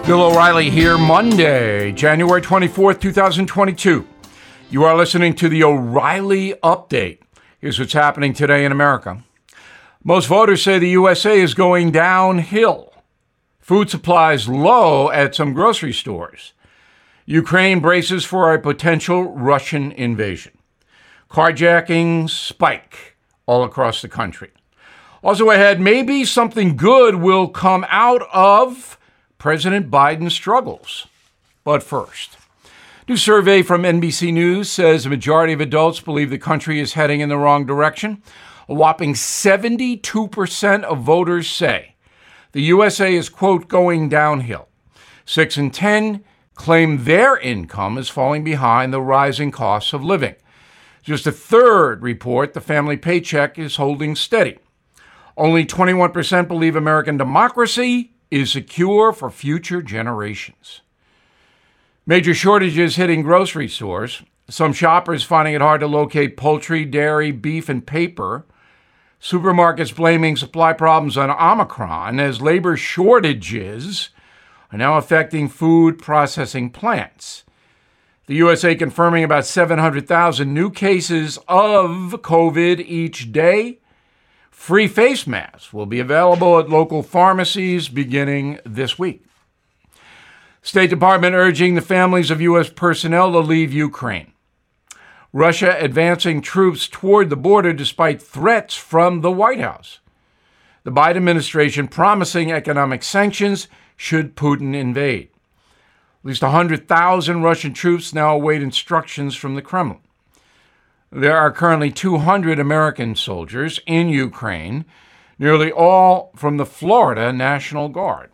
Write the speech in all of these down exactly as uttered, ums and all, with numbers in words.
Bill O'Reilly here, Monday, January twenty-fourth, twenty twenty-two. You are listening to the O'Reilly Update. Here's what's happening today in America. Most voters say the U S A is going downhill. Food supplies low at some grocery stores. Ukraine braces for a potential Russian invasion. Carjackings spike all across the country. Also ahead, maybe something good will come out of President Biden's struggles. But first, new survey from N B C News says a majority of adults believe the country is heading in the wrong direction. A whopping seventy-two percent of voters say the U S A is, quote, going downhill. Six in ten claim their income is falling behind the rising costs of living. Just a third report the family paycheck is holding steady. Only twenty-one percent believe American democracy is secure for future generations. Major shortages hitting grocery stores. Some shoppers finding it hard to locate poultry, dairy, beef, and paper. Supermarkets blaming supply problems on Omicron as labor shortages are now affecting food processing plants. The U S A confirming about seven hundred thousand new cases of COVID each day. Free face masks will be available at local pharmacies beginning this week. State Department urging the families of U S personnel to leave Ukraine. Russia advancing troops toward the border despite threats from the White House. The Biden administration promising economic sanctions should Putin invade. At least one hundred thousand Russian troops now await instructions from the Kremlin. There are currently two hundred American soldiers in Ukraine, nearly all from the Florida National Guard.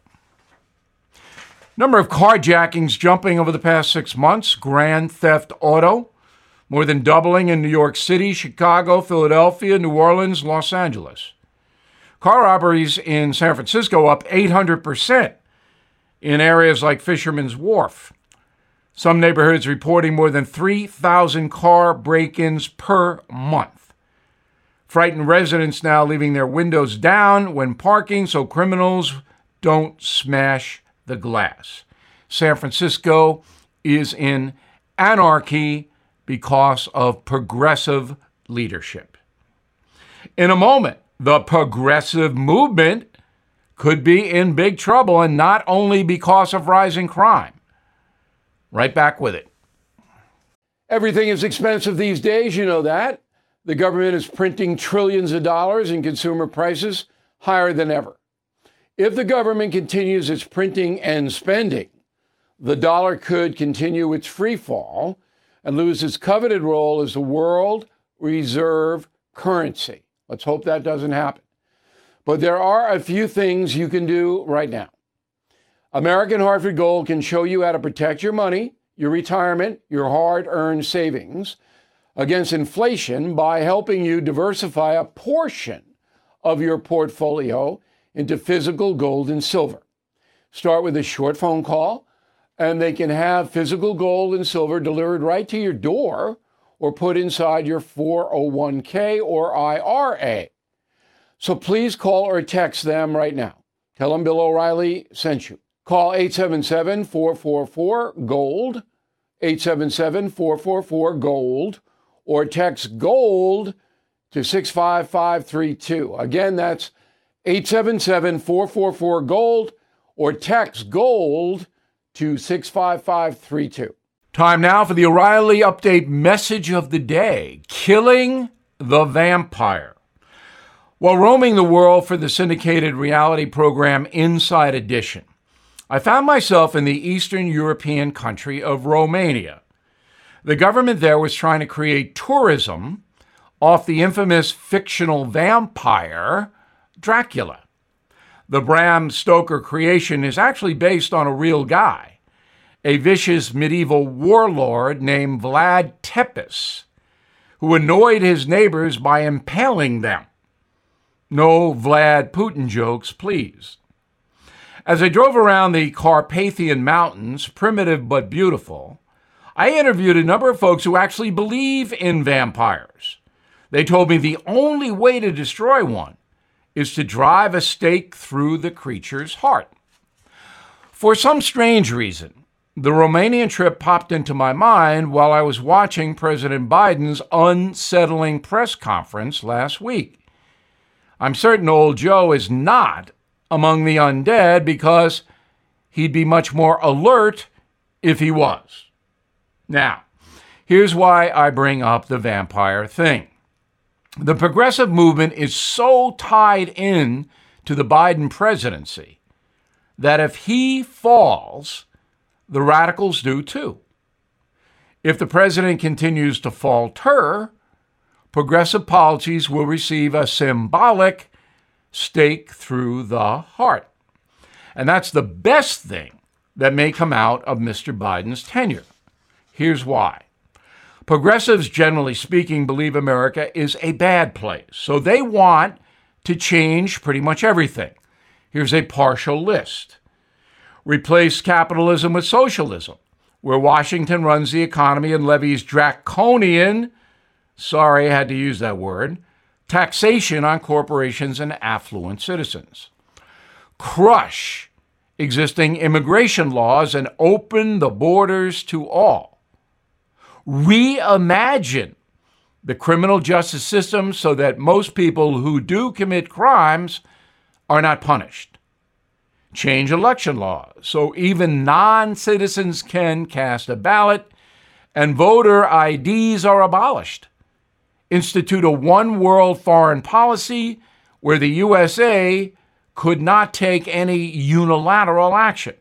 Number of carjackings jumping over the past six months. Grand theft auto, more than doubling in New York City, Chicago, Philadelphia, New Orleans, Los Angeles. Car robberies in San Francisco up eight hundred percent in areas like Fisherman's Wharf. Some neighborhoods reporting more than three thousand car break-ins per month. Frightened residents now leaving their windows down when parking so criminals don't smash the glass. San Francisco is in anarchy because of progressive leadership. In a moment, the progressive movement could be in big trouble, and not only because of rising crime. Right back with it. Everything is expensive these days, you know that. The government is printing trillions of dollars and consumer prices higher than ever. If the government continues its printing and spending, the dollar could continue its free fall and lose its coveted role as the world reserve currency. Let's hope that doesn't happen. But there are a few things you can do right now. American Hartford Gold can show you how to protect your money, your retirement, your hard-earned savings against inflation by helping you diversify a portion of your portfolio into physical gold and silver. Start with a short phone call, and they can have physical gold and silver delivered right to your door or put inside your four oh one k or I R A. So please call or text them right now. Tell them Bill O'Reilly sent you. Call eight seven seven, four four four, GOLD, eight seven seven, four four four, GOLD, or text GOLD to six five five three two. Again, that's eight seven seven, four four four, GOLD, or text GOLD to six five five three two. Time now for the O'Reilly Update message of the day, Killing the Vampire. While roaming the world for the syndicated reality program Inside Edition, I found myself in the Eastern European country of Romania. The government there was trying to create tourism off the infamous fictional vampire Dracula. The Bram Stoker creation is actually based on a real guy, a vicious medieval warlord named Vlad Tepes, who annoyed his neighbors by impaling them. No Vlad Putin jokes, please. As I drove around the Carpathian Mountains, primitive but beautiful, I interviewed a number of folks who actually believe in vampires. They told me the only way to destroy one is to drive a stake through the creature's heart. For some strange reason, the Romanian trip popped into my mind while I was watching President Biden's unsettling press conference last week. I'm certain old Joe is not among the undead because he'd be much more alert if he was. Now, here's why I bring up the vampire thing. The progressive movement is so tied in to the Biden presidency that if he falls, the radicals do too. If the president continues to falter, progressive policies will receive a symbolic stake through the heart. And that's the best thing that may come out of Mister Biden's tenure. Here's why. Progressives, generally speaking, believe America is a bad place, so they want to change pretty much everything. Here's a partial list. Replace capitalism with socialism, where Washington runs the economy and levies draconian, sorry, I had to use that word, taxation on corporations and affluent citizens. Crush existing immigration laws and open the borders to all. Reimagine the criminal justice system so that most people who do commit crimes are not punished. Change election laws so even non-citizens can cast a ballot and voter I Ds are abolished. Institute a one-world foreign policy where the U S A could not take any unilateral action.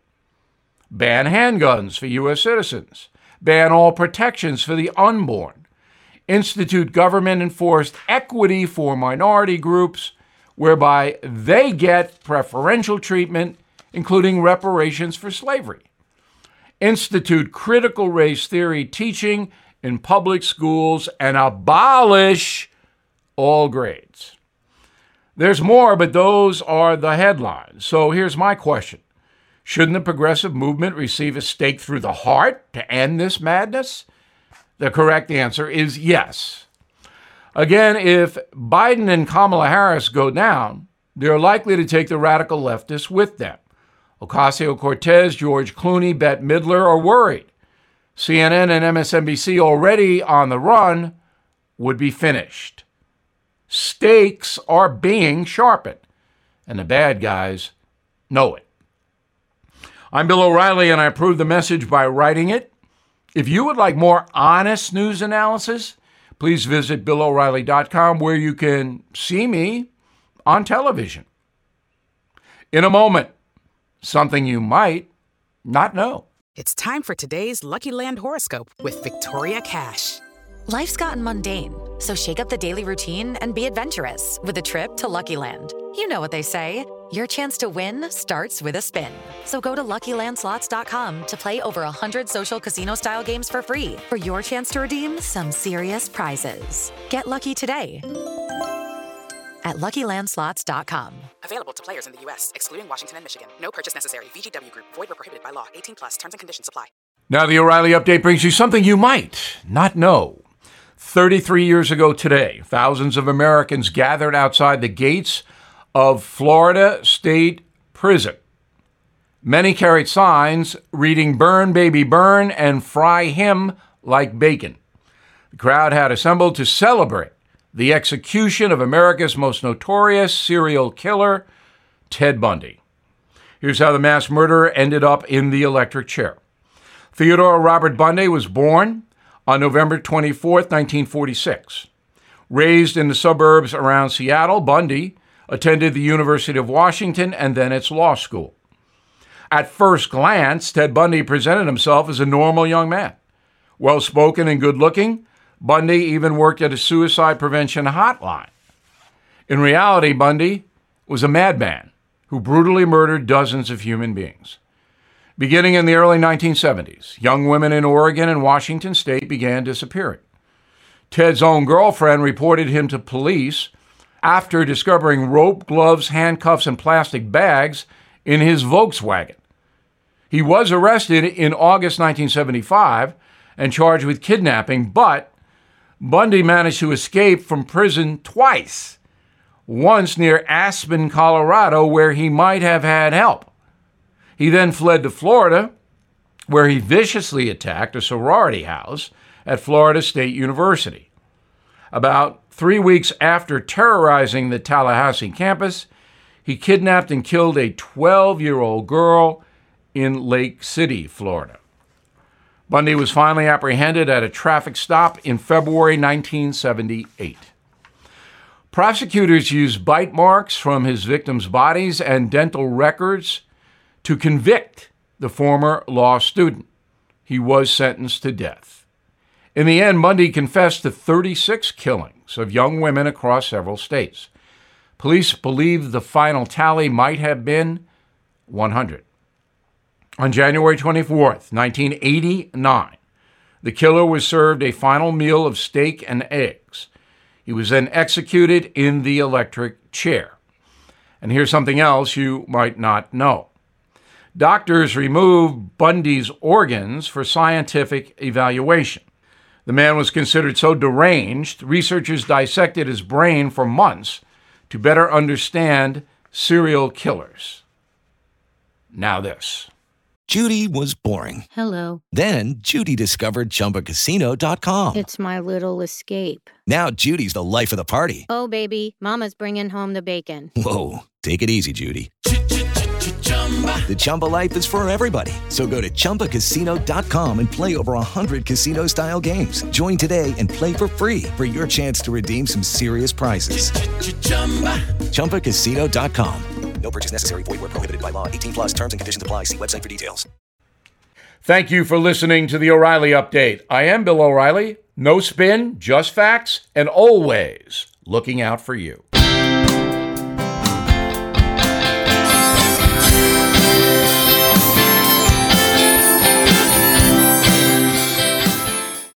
Ban handguns for U S citizens. Ban all protections for the unborn. Institute government-enforced equity for minority groups, whereby they get preferential treatment, including reparations for slavery. Institute critical race theory teaching in public schools and abolish all grades. There's more, but those are the headlines. So here's my question. Shouldn't the progressive movement receive a stake through the heart to end this madness? The correct answer is yes. Again, if Biden and Kamala Harris go down, they're likely to take the radical leftists with them. Ocasio-Cortez, George Clooney, Bette Midler are worried. C N N and M S N B C, already on the run, would be finished. Stakes are being sharpened, and the bad guys know it. I'm Bill O'Reilly, and I approve the message by writing it. If you would like more honest news analysis, please visit Bill O'Reilly dot com, where you can see me on television. In a moment, something you might not know. It's time for today's Lucky Land horoscope with Victoria Cash. Life's gotten mundane, so shake up the daily routine and be adventurous with a trip to Lucky Land. You know what they say, your chance to win starts with a spin. So go to Lucky Land Slots dot com to play over one hundred social casino-style games for free for your chance to redeem some serious prizes. Get lucky today at Lucky Land Slots dot com. Available to players in the U S, excluding Washington and Michigan. No purchase necessary. V G W Group. Void where prohibited by law. eighteen plus. Terms and conditions apply. Now the O'Reilly Update brings you something you might not know. thirty-three years ago today, thousands of Americans gathered outside the gates of Florida State Prison. Many carried signs reading "Burn, baby, burn," and "Fry him like bacon." The crowd had assembled to celebrate the execution of America's most notorious serial killer, Ted Bundy. Here's how the mass murderer ended up in the electric chair. Theodore Robert Bundy was born on November twenty-fourth, nineteen forty-six. Raised in the suburbs around Seattle, Bundy attended the University of Washington and then its law school. At first glance, Ted Bundy presented himself as a normal young man. Well-spoken and good-looking, Bundy even worked at a suicide prevention hotline. In reality, Bundy was a madman who brutally murdered dozens of human beings. Beginning in the early nineteen seventies, young women in Oregon and Washington state began disappearing. Ted's own girlfriend reported him to police after discovering rope, gloves, handcuffs, and plastic bags in his Volkswagen. He was arrested in August nineteen seventy-five and charged with kidnapping, but Bundy managed to escape from prison twice, once near Aspen, Colorado, where he might have had help. He then fled to Florida, where he viciously attacked a sorority house at Florida State University. About three weeks after terrorizing the Tallahassee campus, he kidnapped and killed a twelve-year-old girl in Lake City, Florida. Bundy was finally apprehended at a traffic stop in February nineteen seventy-eight. Prosecutors used bite marks from his victims' bodies and dental records to convict the former law student. He was sentenced to death. In the end, Bundy confessed to thirty-six killings of young women across several states. Police believe the final tally might have been one hundred. On January twenty-fourth, nineteen eighty-nine, the killer was served a final meal of steak and eggs. He was then executed in the electric chair. And here's something else you might not know. Doctors removed Bundy's organs for scientific evaluation. The man was considered so deranged, researchers dissected his brain for months to better understand serial killers. Now this. Judy was boring. Hello. Then Judy discovered Chumba Casino dot com. It's my little escape. Now Judy's the life of the party. Oh, baby, mama's bringing home the bacon. Whoa, take it easy, Judy. The Chumba life is for everybody. So go to Chumba Casino dot com and play over one hundred casino-style games. Join today and play for free for your chance to redeem some serious prizes. Chumba Casino dot com. No purchase necessary. Void where prohibited by law. eighteen plus terms and conditions apply. See website for details. Thank you for listening to the O'Reilly Update. I am Bill O'Reilly. No spin, just facts, and always looking out for you.